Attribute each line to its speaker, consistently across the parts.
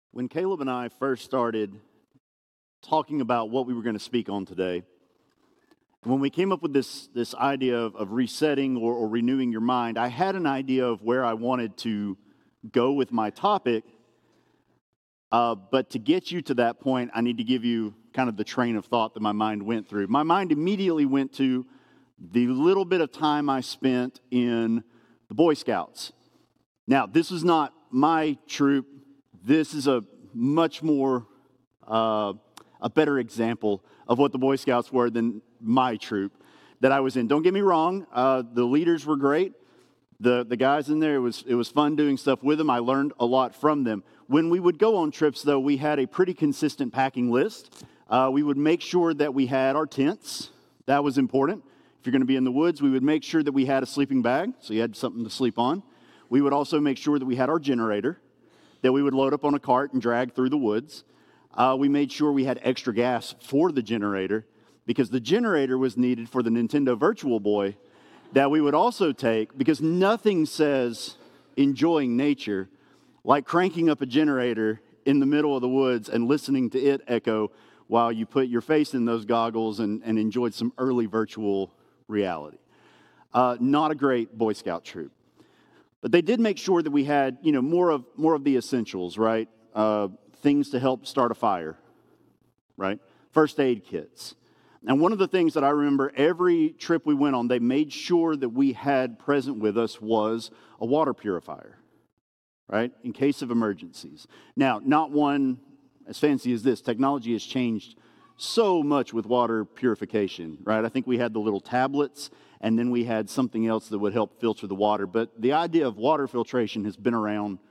Speaker 1: When Caleb and I first started talking about what we were going to speak on today, when we came up with this idea of resetting or renewing your mind, I had an idea of where I wanted to go with my topic, but to get you to that point, I need to give you kind of the train of thought that my mind went through. My mind immediately went to the little bit of time I spent in the Boy Scouts. Now, this is not my troop. This is a much more, a better example of what the Boy Scouts were than my troop that I was in. Don't get me wrong, the leaders were great. The guys in there, it was fun doing stuff with them. I learned a lot from them. When we would go on trips, though, we had a pretty consistent packing list. We would make sure that we had our tents. That was important. If you're going to be in the woods, we would make sure that we had a sleeping bag, so you had something to sleep on. We would also make sure that we had our generator that we would load up on a cart and drag through the woods. We made sure we had extra gas for the generator because the generator was needed for the Nintendo Virtual Boy that we would also take because nothing says enjoying nature like cranking up a generator in the middle of the woods and listening to it echo while you put your face in those goggles and enjoyed some early virtual reality. Not a great Boy Scout troop. But they did make sure that we had, more of the essentials, right? Things to help start a fire, right? First aid kits. And one of the things that I remember every trip we went on, they made sure that we had present with us was a water purifier, right? In case of emergencies. Now, not one as fancy as this. Technology has changed so much with water purification, right? I think we had the little tablets, and then we had something else that would help filter the water. But the idea of water filtration has been around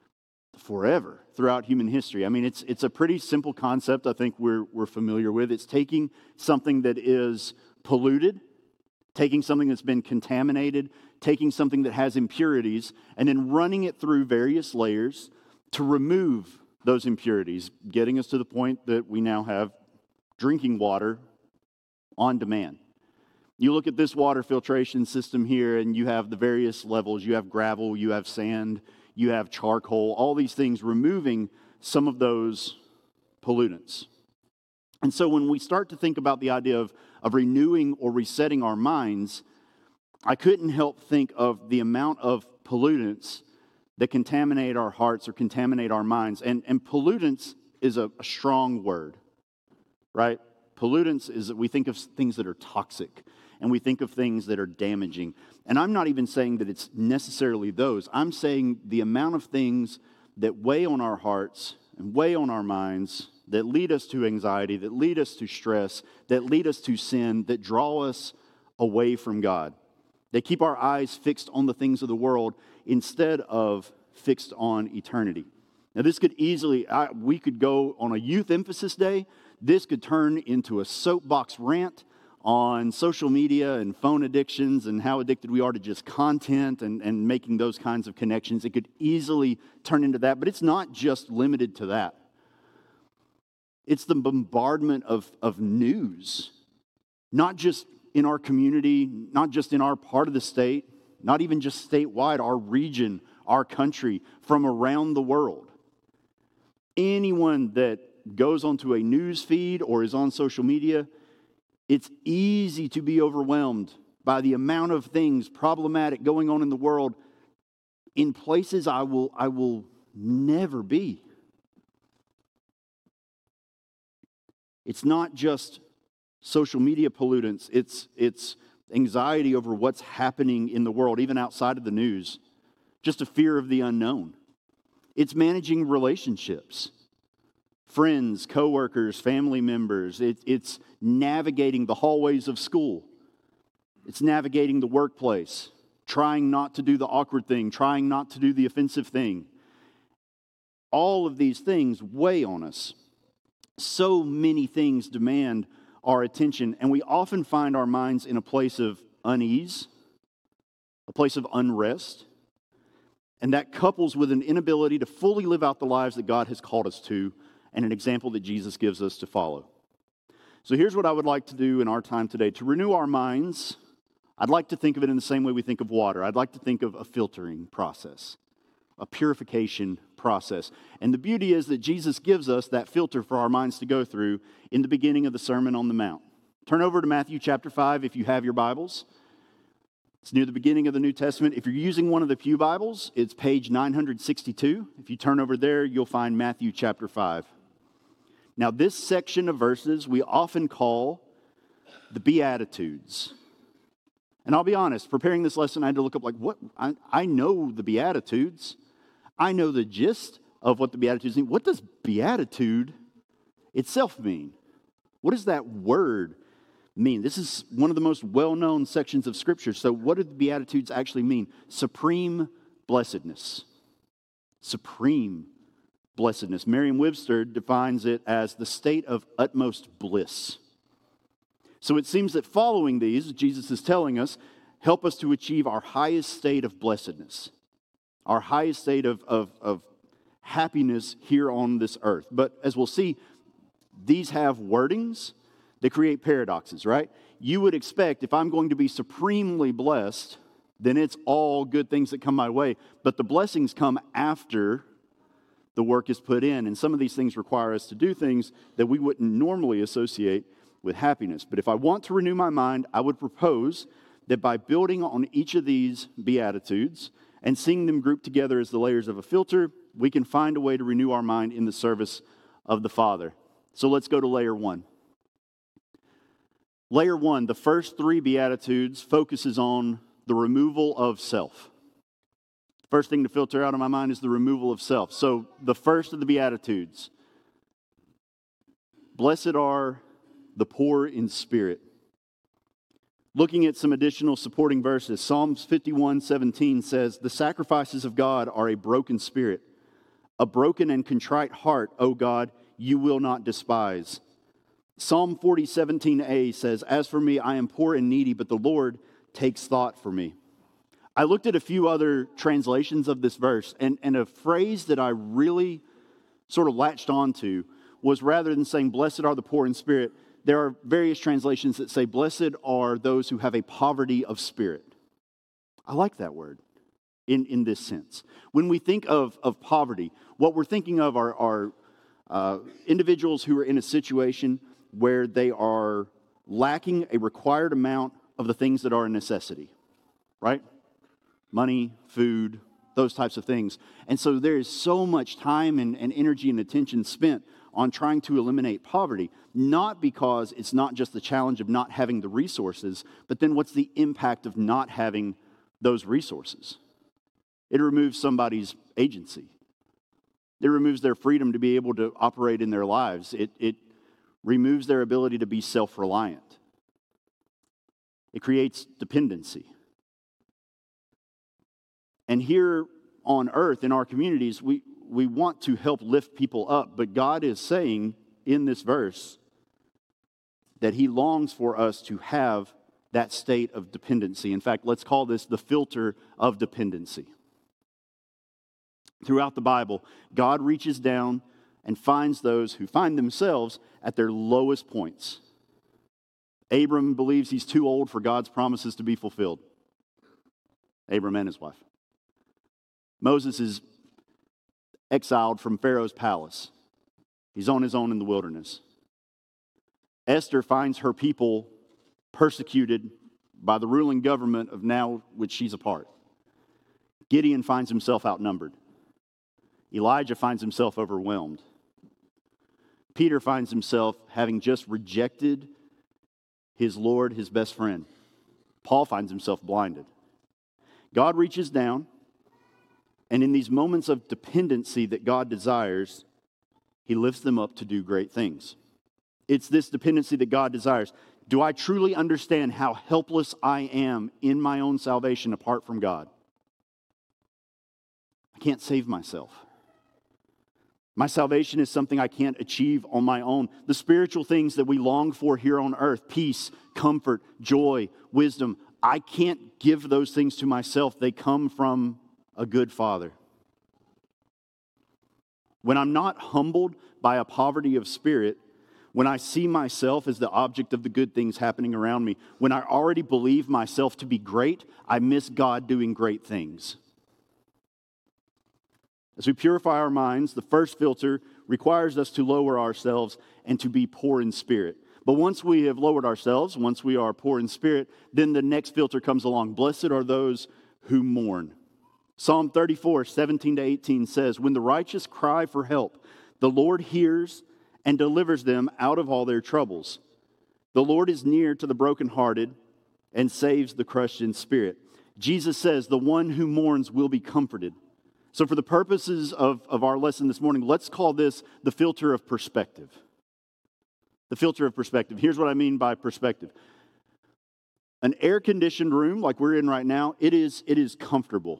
Speaker 1: forever throughout human history. I mean, it's a pretty simple concept I think we're familiar with. It's taking something that is polluted, taking something that's been contaminated, taking something that has impurities, and then running it through various layers to remove those impurities, getting us to the point that we now have drinking water on demand. You look at this water filtration system here, and you have the various levels. You have gravel, you have sand, you have charcoal, all these things removing some of those pollutants. And so when we start to think about the idea of renewing or resetting our minds, I couldn't help think of the amount of pollutants that contaminate our hearts or contaminate our minds. And pollutants is a strong word, right? Pollutants is that we think of things that are toxic and we think of things that are damaging. And I'm not even saying that it's necessarily those. I'm saying the amount of things that weigh on our hearts and weigh on our minds, that lead us to anxiety, that lead us to stress, that lead us to sin, that draw us away from God. They keep our eyes fixed on the things of the world instead of fixed on eternity. Now, this could easily, we could go on a youth emphasis day. This could turn into a soapbox rant on social media and phone addictions and how addicted we are to just content and making those kinds of connections. It could easily turn into that, but it's not just limited to that. It's the bombardment of news, not just in our community, not just in our part of the state, not even just statewide, our region, our country, from around the world. Anyone that goes onto a news feed or is on social media, it's easy to be overwhelmed by the amount of things problematic going on in the world in places I will never be. It's not just social media pollutants, it's anxiety over what's happening in the world, even outside of the news, just a fear of the unknown. It's managing relationships. Friends, coworkers, family members. It's navigating the hallways of school. It's navigating the workplace, trying not to do the awkward thing, trying not to do the offensive thing. All of these things weigh on us. So many things demand our attention, and we often find our minds in a place of unease, a place of unrest, and that couples with an inability to fully live out the lives that God has called us to, and an example that Jesus gives us to follow. So here's what I would like to do in our time today. To renew our minds, I'd like to think of it in the same way we think of water. I'd like to think of a filtering process. a purification process. And the beauty is that Jesus gives us that filter for our minds to go through in the beginning of the Sermon on the Mount. Turn over to Matthew chapter 5 if you have your Bibles. It's near the beginning of the New Testament. If you're using one of the Pew Bibles, it's page 962. If you turn over there, you'll find Matthew chapter 5. Now, this section of verses we often call the Beatitudes. And I'll be honest, preparing this lesson, I had to look up what? I know the Beatitudes. I know the gist of what the Beatitudes mean. What does beatitude itself mean? What does that word mean? This is one of the most well-known sections of Scripture. So what do the Beatitudes actually mean? Supreme blessedness. Supreme blessedness. Merriam-Webster defines it as the state of utmost bliss. So it seems that following these, Jesus is telling us, help us to achieve our highest state of blessedness, our highest state of happiness here on this earth. But as we'll see, these have wordings that create paradoxes, right? You would expect if I'm going to be supremely blessed, then it's all good things that come my way. But the blessings come after the work is put in. And some of these things require us to do things that we wouldn't normally associate with happiness. But if I want to renew my mind, I would propose that by building on each of these Beatitudes and seeing them grouped together as the layers of a filter, we can find a way to renew our mind in the service of the Father. So let's go to layer 1. Layer 1, the first 3 Beatitudes, focuses on the removal of self. The first thing to filter out of my mind is the removal of self. So the first of the Beatitudes, blessed are the poor in spirit. Looking at some additional supporting verses, Psalms 51:17 says, the sacrifices of God are a broken spirit. A broken and contrite heart, O God, you will not despise. Psalm 40:17a says, as for me, I am poor and needy, but the Lord takes thought for me. I looked at a few other translations of this verse, and a phrase that I really sort of latched onto was rather than saying, blessed are the poor in spirit, there are various translations that say, blessed are those who have a poverty of spirit. I like that word in this sense. When we think of poverty, what we're thinking of are individuals who are in a situation where they are lacking a required amount of the things that are a necessity, right? Money, food, those types of things. And so there is so much time and energy and attention spent on trying to eliminate poverty, not because it's not just the challenge of not having the resources, but then what's the impact of not having those resources? It removes somebody's agency. It removes their freedom to be able to operate in their lives. It removes their ability to be self-reliant. It creates dependency. And here on earth, in our communities, we want to help lift people up, but God is saying in this verse that He longs for us to have that state of dependency. In fact, let's call this the filter of dependency. Throughout the Bible, God reaches down and finds those who find themselves at their lowest points. Abram believes he's too old for God's promises to be fulfilled. Abram and his wife. Moses is exiled from Pharaoh's palace. He's on his own in the wilderness. Esther finds her people persecuted by the ruling government of now which she's a part. Gideon finds himself outnumbered. Elijah finds himself overwhelmed. Peter finds himself having just rejected his Lord, his best friend. Paul finds himself blinded. God reaches down, and in these moments of dependency that God desires, He lifts them up to do great things. It's this dependency that God desires. Do I truly understand how helpless I am in my own salvation apart from God? I can't save myself. My salvation is something I can't achieve on my own. The spiritual things that we long for here on earth, peace, comfort, joy, wisdom, I can't give those things to myself. They come from a good Father. When I'm not humbled by a poverty of spirit, when I see myself as the object of the good things happening around me, when I already believe myself to be great, I miss God doing great things. As we purify our minds, the first filter requires us to lower ourselves and to be poor in spirit. But once we have lowered ourselves, once we are poor in spirit, then the next filter comes along. Blessed are those who mourn. Psalm 34, 17 to 18 says, when the righteous cry for help, the Lord hears and delivers them out of all their troubles. The Lord is near to the brokenhearted and saves the crushed in spirit. Jesus says, the one who mourns will be comforted. So for the purposes of our lesson this morning, let's call this the filter of perspective. The filter of perspective. Here's what I mean by perspective. An air-conditioned room like we're in right now, it is comfortable.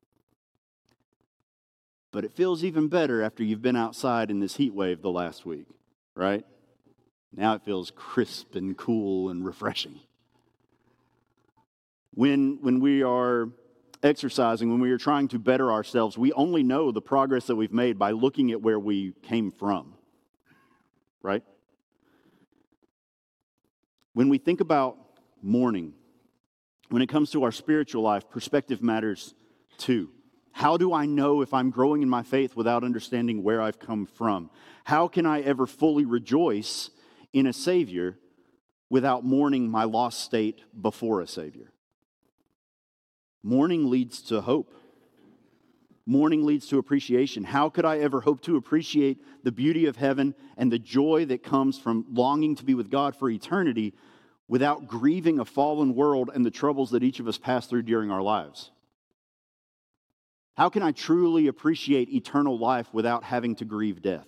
Speaker 1: But it feels even better after you've been outside in this heat wave the last week, right? Now it feels crisp and cool and refreshing. When we are exercising, when we are trying to better ourselves, we only know the progress that we've made by looking at where we came from, right? When we think about mourning, when it comes to our spiritual life, perspective matters too. How do I know if I'm growing in my faith without understanding where I've come from? How can I ever fully rejoice in a Savior without mourning my lost state before a Savior? Mourning leads to hope. Mourning leads to appreciation. How could I ever hope to appreciate the beauty of heaven and the joy that comes from longing to be with God for eternity without grieving a fallen world and the troubles that each of us pass through during our lives? How can I truly appreciate eternal life without having to grieve death?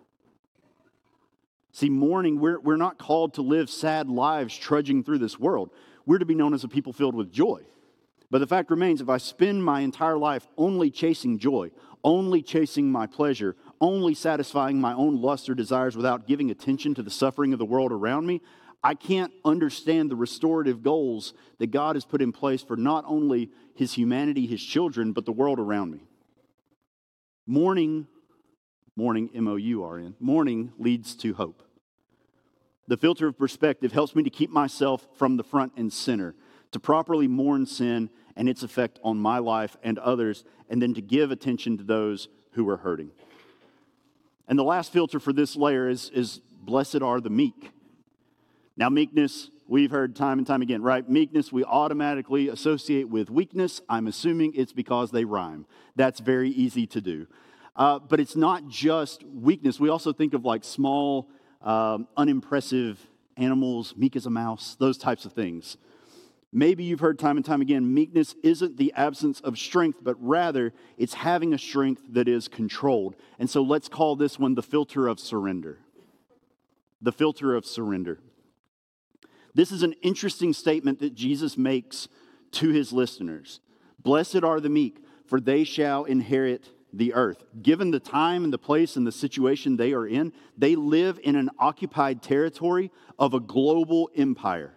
Speaker 1: See, mourning, we're not called to live sad lives trudging through this world. We're to be known as a people filled with joy. But the fact remains, if I spend my entire life only chasing joy, only chasing my pleasure, only satisfying my own lusts or desires without giving attention to the suffering of the world around me, I can't understand the restorative goals that God has put in place for not only His humanity, His children, but the world around me. Mourning, M-O-U-R-N, mourning leads to hope. The filter of perspective helps me to keep myself from the front and center, to properly mourn sin and its effect on my life and others, and then to give attention to those who are hurting. And the last filter for this layer is blessed are the meek. Now, meekness, we've heard time and time again, right? Meekness we automatically associate with weakness. I'm assuming it's because they rhyme. That's very easy to do. But it's not just weakness. We also think of like small, unimpressive animals, meek as a mouse, those types of things. Maybe you've heard time and time again, meekness isn't the absence of strength, but rather it's having a strength that is controlled. And so let's call this one the filter of surrender. The filter of surrender. This is an interesting statement that Jesus makes to his listeners. Blessed are the meek, for they shall inherit the earth. Given the time and the place and the situation they are in, they live in an occupied territory of a global empire.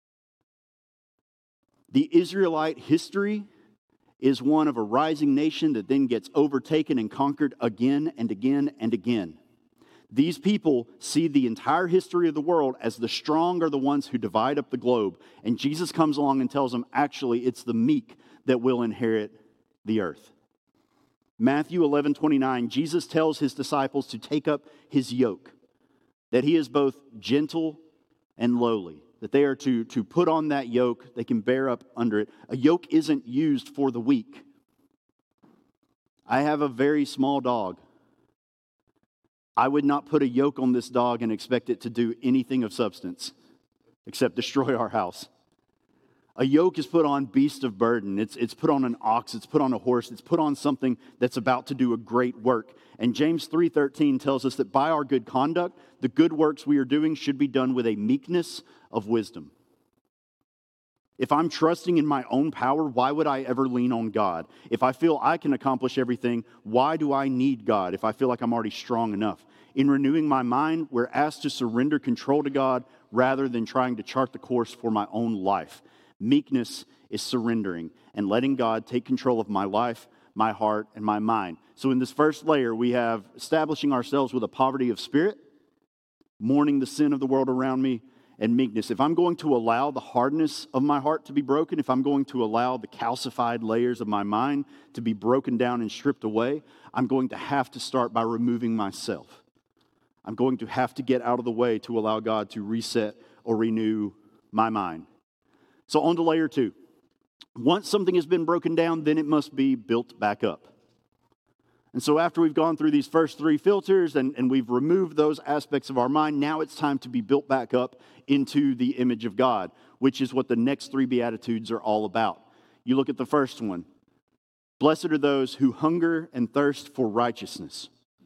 Speaker 1: The Israelite history is one of a rising nation that then gets overtaken and conquered again and again and again. These people see the entire history of the world as the strong are the ones who divide up the globe. And Jesus comes along and tells them, actually, it's the meek that will inherit the earth. Matthew 11:29, Jesus tells his disciples to take up his yoke, that he is both gentle and lowly, that they are to put on that yoke, they can bear up under it. A yoke isn't used for the weak. I have a very small dog. I would not put a yoke on this dog and expect it to do anything of substance except destroy our house. A yoke is put on beast of burden. It's put on an ox. It's put on a horse. It's put on something that's about to do a great work. And James 3:13 tells us that by our good conduct, the good works we are doing should be done with a meekness of wisdom. If I'm trusting in my own power, why would I ever lean on God? If I feel I can accomplish everything, why do I need God if I feel like I'm already strong enough? In renewing my mind, we're asked to surrender control to God rather than trying to chart the course for my own life. Meekness is surrendering and letting God take control of my life, my heart, and my mind. So in this first layer, we have establishing ourselves with a poverty of spirit, mourning the sin of the world around me, and meekness. If I'm going to allow the hardness of my heart to be broken, if I'm going to allow the calcified layers of my mind to be broken down and stripped away, I'm going to have to start by removing myself. I'm going to have to get out of the way to allow God to reset or renew my mind. So on to layer 2. Once something has been broken down, then it must be built back up. And so after we've gone through these first 3 filters and we've removed those aspects of our mind, now it's time to be built back up into the image of God, which is what the next 3 Beatitudes are all about. You look at the first one. Blessed are those who hunger and thirst for righteousness.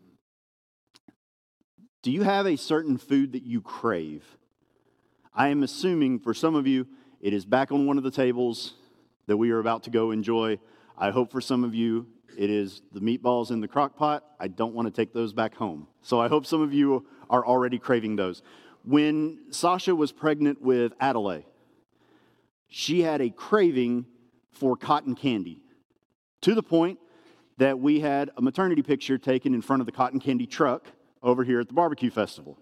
Speaker 1: Do you have a certain food that you crave? I am assuming for some of you, it is back on one of the tables that we are about to go enjoy. I hope for some of you, it is the meatballs in the crock pot. I don't want to take those back home. So I hope some of you are already craving those. When Sasha was pregnant with Adelaide, she had a craving for cotton candy to the point that we had a maternity picture taken in front of the cotton candy truck over here at the barbecue festival.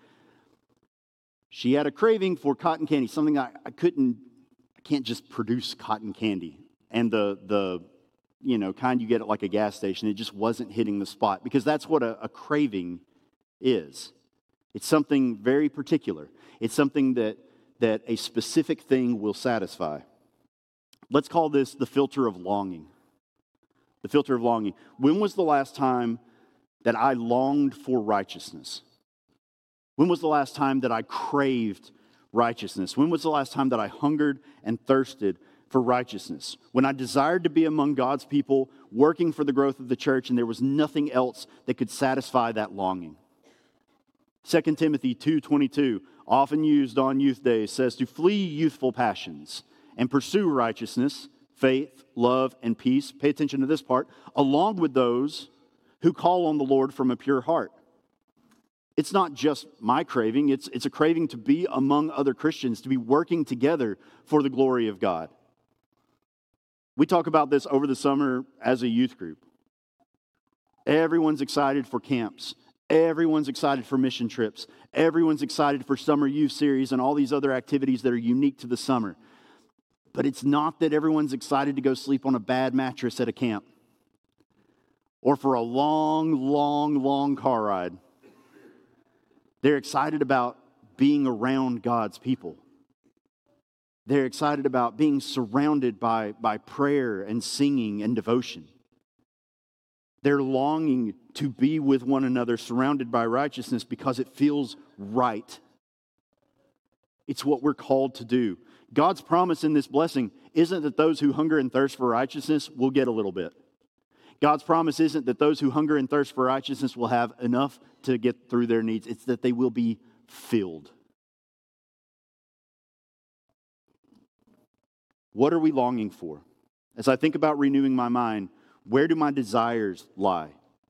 Speaker 1: She had a craving for cotton candy, something I can't just produce cotton candy. And the kind you get at like a gas station, it just wasn't hitting the spot, because that's what a craving is. It's something very particular. It's something that a specific thing will satisfy. Let's call this the filter of longing. The filter of longing. When was the last time that I longed for righteousness? When was the last time that I craved righteousness? When was the last time that I hungered and thirsted for righteousness? When I desired to be among God's people, working for the growth of the church, and there was nothing else that could satisfy that longing. 2 Timothy 2:22, often used on youth days, says to flee youthful passions and pursue righteousness, faith, love, and peace. Pay attention to this part. Along with those who call on the Lord from a pure heart. It's not just my craving. It's a craving to be among other Christians, to be working together for the glory of God. We talk about this over the summer as a youth group. Everyone's excited for camps. Everyone's excited for mission trips. Everyone's excited for summer youth series and all these other activities that are unique to the summer. But it's not that everyone's excited to go sleep on a bad mattress at a camp or for a long car ride. They're excited about being around God's people. They're excited about being surrounded by prayer and singing and devotion. They're longing to be with one another, surrounded by righteousness, because it feels right. It's what we're called to do. God's promise in this blessing isn't that those who hunger and thirst for righteousness will get a little bit. God's promise isn't that those who hunger and thirst for righteousness will have enough to get through their needs. It's that they will be filled. What are we longing for? As I think about renewing my mind, where do my desires lie?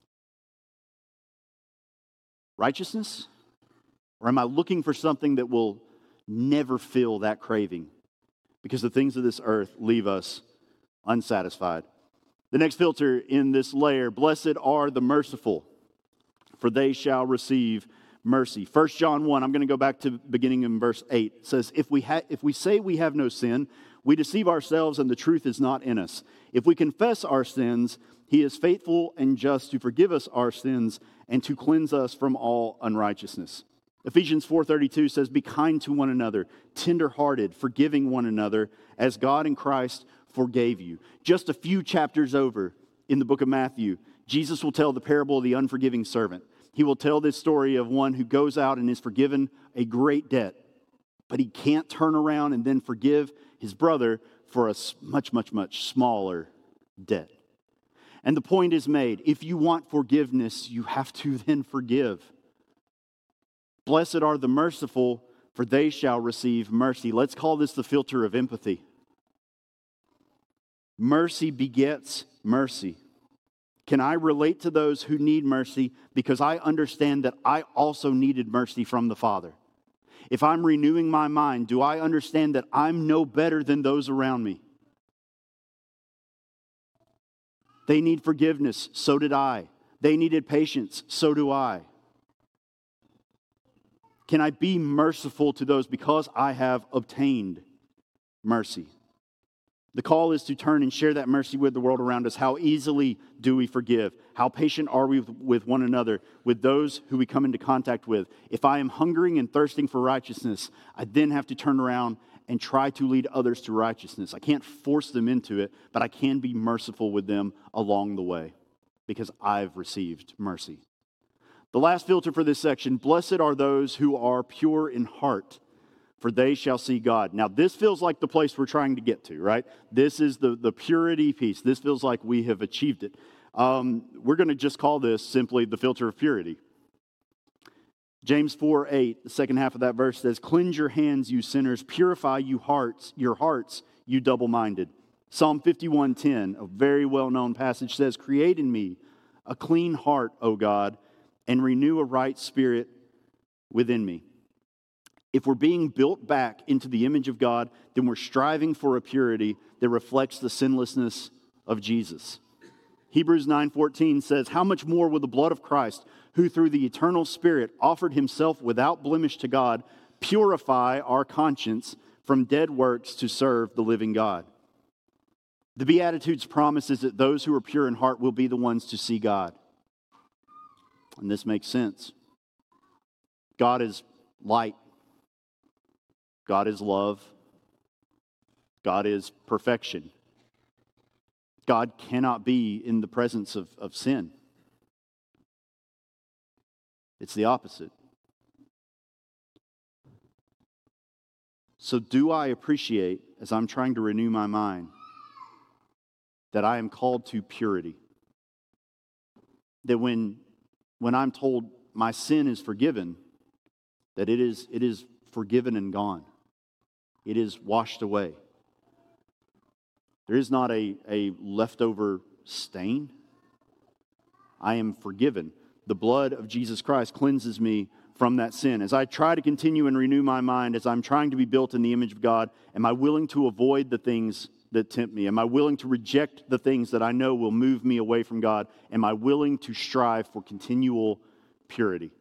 Speaker 1: Righteousness? Or am I looking for something that will never fill that craving? Because the things of this earth leave us unsatisfied. The next filter in this layer, blessed are the merciful, for they shall receive mercy. 1 John 1, I'm going to go back to beginning in verse 8. It says, if we say we have no sin, we deceive ourselves and the truth is not in us. If we confess our sins, he is faithful and just to forgive us our sins and to cleanse us from all unrighteousness. Ephesians 4:32 says, be kind to one another, tender-hearted, forgiving one another, as God in Christ forgave you. Just a few chapters over in the book of Matthew, Jesus will tell the parable of the unforgiving servant. He will tell this story of one who goes out and is forgiven a great debt, but he can't turn around and then forgive his brother for a much smaller debt. And the point is made, if you want forgiveness, you have to then forgive. Blessed are the merciful, for they shall receive mercy. Let's call this the filter of empathy. Mercy begets mercy. Can I relate to those who need mercy because I understand that I also needed mercy from the Father? If I'm renewing my mind, do I understand that I'm no better than those around me? They need forgiveness, so did I. They needed patience, so do I. Can I be merciful to those because I have obtained mercy? The call is to turn and share that mercy with the world around us. How easily do we forgive? How patient are we with one another, with those who we come into contact with? If I am hungering and thirsting for righteousness, I then have to turn around and try to lead others to righteousness. I can't force them into it, but I can be merciful with them along the way because I've received mercy. The last filter for this section, blessed are those who are pure in heart, for they shall see God. Now, this feels like the place we're trying to get to, right? This is the purity piece. This feels like we have achieved it. We're going to just call this simply the filter of purity. James 4:8, the second half of that verse says, cleanse your hands, you sinners, purify your hearts, you double-minded. Psalm 51:10, a very well-known passage, says, create in me a clean heart, O God, and renew a right spirit within me. If we're being built back into the image of God, then we're striving for a purity that reflects the sinlessness of Jesus. Hebrews 9:14 says, how much more will the blood of Christ, who through the eternal Spirit offered himself without blemish to God, purify our conscience from dead works to serve the living God? The Beatitudes promises that those who are pure in heart will be the ones to see God. And this makes sense. God is light. God is love. God is perfection. God cannot be in the presence of sin. It's the opposite. So do I appreciate, as I'm trying to renew my mind, that I am called to purity? That when I'm told my sin is forgiven, that it is forgiven and gone. It is washed away. There is not a leftover stain. I am forgiven. The blood of Jesus Christ cleanses me from that sin. As I try to continue and renew my mind, as I'm trying to be built in the image of God, am I willing to avoid the things that tempt me? Am I willing to reject the things that I know will move me away from God? Am I willing to strive for continual purity?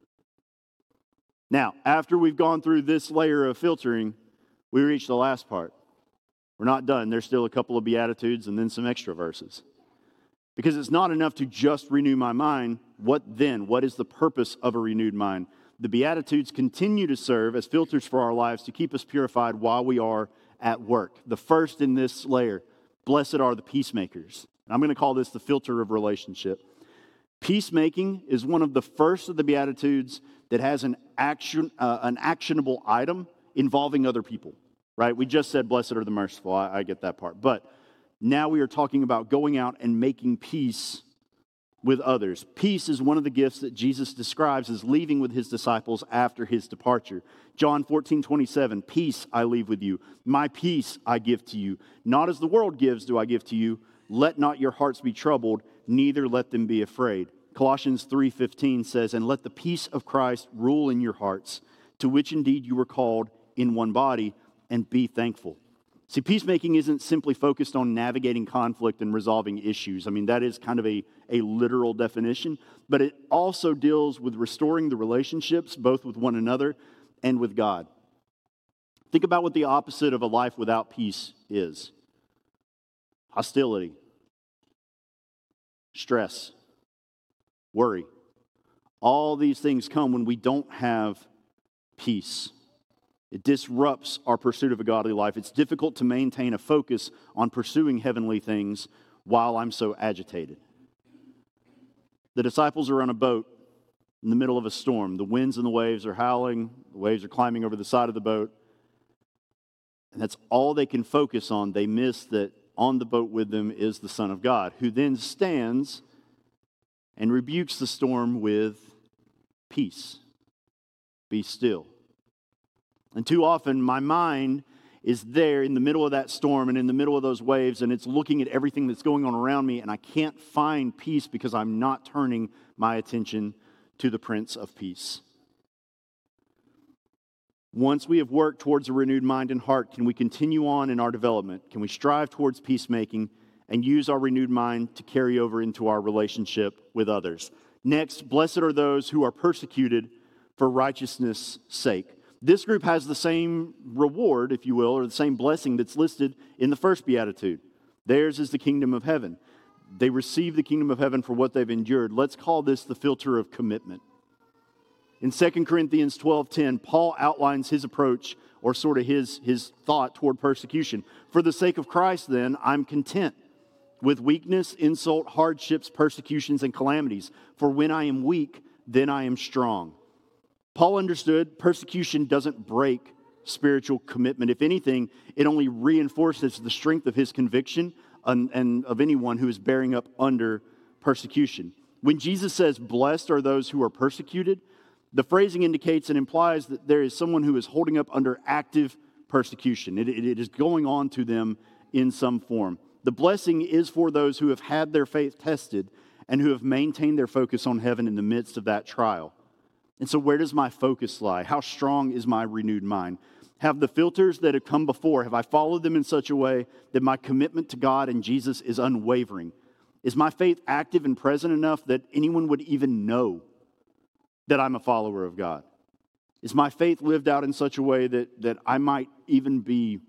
Speaker 1: Now, after we've gone through this layer of filtering, we reach the last part. We're not done. There's still a couple of Beatitudes and then some extra verses. Because it's not enough to just renew my mind. What then? What is the purpose of a renewed mind? The Beatitudes continue to serve as filters for our lives to keep us purified while we are at work. The first in this layer, blessed are the peacemakers. I'm going to call this the filter of relationship. Peacemaking is one of the first of the Beatitudes that has an actionable item involving other people, right? We just said, blessed are the merciful. I get that part. But now we are talking about going out and making peace with others. Peace is one of the gifts that Jesus describes as leaving with his disciples after his departure. John 14:27, peace I leave with you. My peace I give to you. Not as the world gives do I give to you. Let not your hearts be troubled, neither let them be afraid. Colossians 3:15 says, and let the peace of Christ rule in your hearts, to which indeed you were called in one body, and be thankful. See, peacemaking isn't simply focused on navigating conflict and resolving issues. I mean, that is kind of a literal definition, but it also deals with restoring the relationships, both with one another and with God. Think about what the opposite of a life without peace is. Hostility, stress, worry. All these things come when we don't have peace. It disrupts our pursuit of a godly life. It's difficult to maintain a focus on pursuing heavenly things while I'm so agitated. The disciples are on a boat in the middle of a storm. The winds and the waves are howling. The waves are climbing over the side of the boat. And that's all they can focus on. They miss that on the boat with them is the Son of God, who then stands and rebukes the storm with peace. Be still. And too often, my mind is there in the middle of that storm and in the middle of those waves, and it's looking at everything that's going on around me, and I can't find peace because I'm not turning my attention to the Prince of Peace. Once we have worked towards a renewed mind and heart, can we continue on in our development? Can we strive towards peacemaking and use our renewed mind to carry over into our relationship with others? Next, blessed are those who are persecuted for righteousness' sake. This group has the same reward, if you will, or the same blessing that's listed in the first beatitude. Theirs is the kingdom of heaven. They receive the kingdom of heaven for what they've endured. Let's call this the filter of commitment. In 2 Corinthians 12:10, Paul outlines his approach, or sort of his thought toward persecution. For the sake of Christ, then, I'm content with weakness, insult, hardships, persecutions, and calamities. For when I am weak, then I am strong. Paul understood persecution doesn't break spiritual commitment. If anything, it only reinforces the strength of his conviction and of anyone who is bearing up under persecution. When Jesus says, blessed are those who are persecuted, the phrasing indicates and implies that there is someone who is holding up under active persecution. It is going on to them in some form. The blessing is for those who have had their faith tested and who have maintained their focus on heaven in the midst of that trial. And so where does my focus lie? How strong is my renewed mind? Have the filters that have come before, have I followed them in such a way that my commitment to God and Jesus is unwavering? Is my faith active and present enough that anyone would even know that I'm a follower of God? Is my faith lived out in such a way that I might even be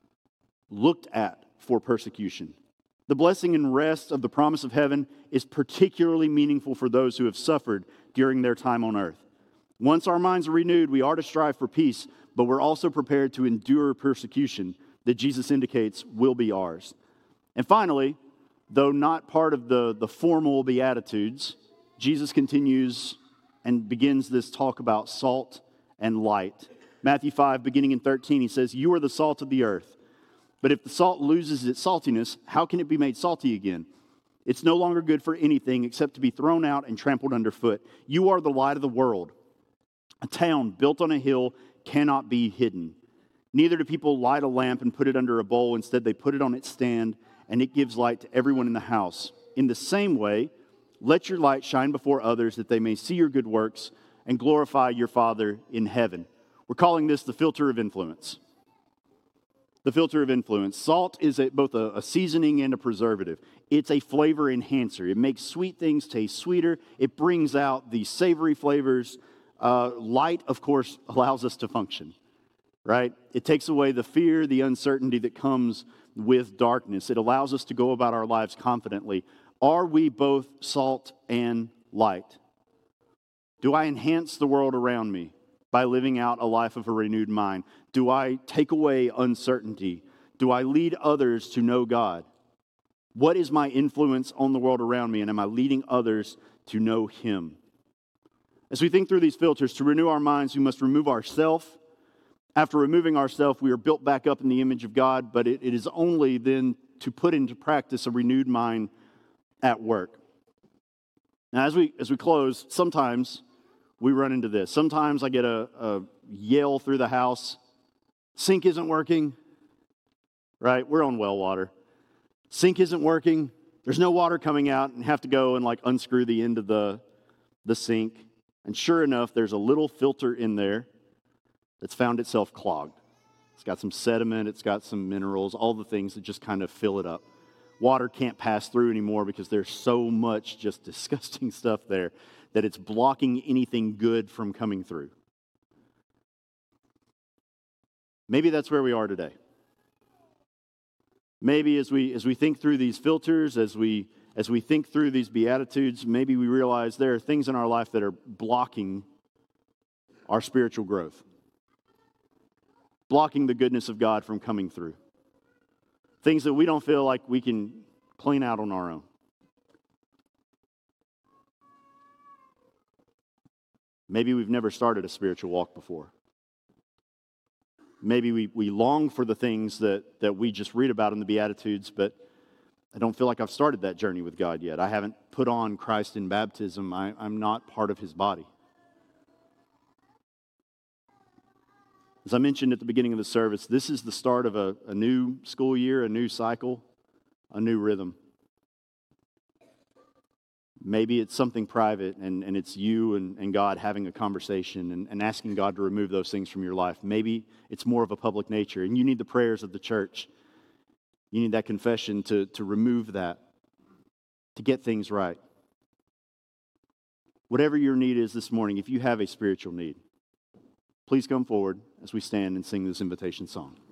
Speaker 1: looked at for persecution? The blessing and rest of the promise of heaven is particularly meaningful for those who have suffered during their time on earth. Once our minds are renewed, we are to strive for peace, but we're also prepared to endure persecution that Jesus indicates will be ours. And finally, though not part of the formal Beatitudes, Jesus continues and begins this talk about salt and light. Matthew 5, beginning in 13, he says, you are the salt of the earth. But if the salt loses its saltiness, how can it be made salty again? It's no longer good for anything except to be thrown out and trampled underfoot. You are the light of the world. A town built on a hill cannot be hidden. Neither do people light a lamp and put it under a bowl. Instead, they put it on its stand, and it gives light to everyone in the house. In the same way, let your light shine before others that they may see your good works and glorify your Father in heaven. We're calling this the filter of influence. The filter of influence. Salt is both a seasoning and a preservative. It's a flavor enhancer. It makes sweet things taste sweeter. It brings out the savory flavors. Light, of course, allows us to function, right? It takes away the fear, the uncertainty that comes with darkness. It allows us to go about our lives confidently. Are we both salt and light? Do I enhance the world around me by living out a life of a renewed mind? Do I take away uncertainty? Do I lead others to know God? What is my influence on the world around me, and am I leading others to know Him? As we think through these filters, to renew our minds, we must remove ourself. After removing ourself, we are built back up in the image of God, but it is only then to put into practice a renewed mind at work. Now, as we close, sometimes we run into this. Sometimes I get a yell through the house, sink isn't working, right? We're on well water. Sink isn't working. There's no water coming out, and have to go and unscrew the end of the sink. And sure enough, there's a little filter in there that's found itself clogged. It's got some sediment, it's got some minerals, all the things that just kind of fill it up. Water can't pass through anymore because there's so much just disgusting stuff there that it's blocking anything good from coming through. Maybe that's where we are today. Maybe as we think through these filters, as we think through these Beatitudes, maybe we realize there are things in our life that are blocking our spiritual growth, blocking the goodness of God from coming through. Things that we don't feel like we can clean out on our own. Maybe we've never started a spiritual walk before. Maybe we long for the things that we just read about in the Beatitudes, but I don't feel like I've started that journey with God yet. I haven't put on Christ in baptism. I'm not part of His body. As I mentioned at the beginning of the service, this is the start of a new school year, a new cycle, a new rhythm. Maybe it's something private and it's you and God having a conversation and asking God to remove those things from your life. Maybe it's more of a public nature and you need the prayers of the church. You need that confession to remove that, to get things right. Whatever your need is this morning, if you have a spiritual need, please come forward as we stand and sing this invitation song.